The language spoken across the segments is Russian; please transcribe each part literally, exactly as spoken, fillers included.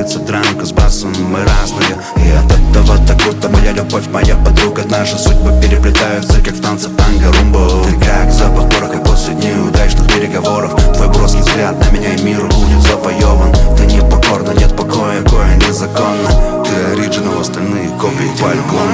нравится дранка с басом, мы разные. И от этого так будто моя любовь, моя подруга. Наши судьбы переплетаются, как в танце танго румбу. Ты как запах пороха после неудачных переговоров. Твой броский взгляд на меня и мир будет завоеван. Ты непокорна, нет покоя, кое незаконно. Ты оригинал, остальные копии поликлоны.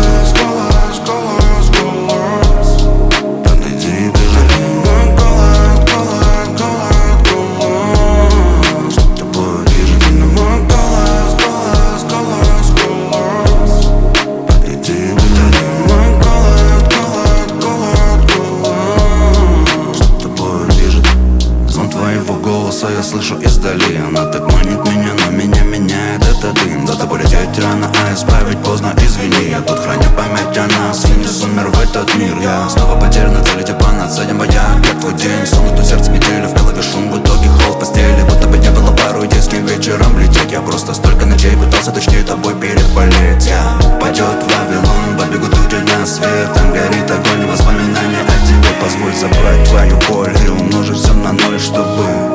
Я слышу издали, она так манит меня, но меня меняет этот дым. Да тобой лететь рано, а исправить поздно, извини. Я тут храню память о нас и не сумер в этот мир. Я снова потерян на цели, типа над садим бояр. Как твой день, сон, тут сердце метели, в голове шум, в итоге холод в постели. Будто бы не было пару детским вечером лететь. Я просто столько ночей пытался точнее тобой переболеть. Я пойдет в Вавилон, побегу туда на свет. Там горит огонь, воспоминания о тебе. Позволь забрать твою боль и умножить все на ноль, чтобы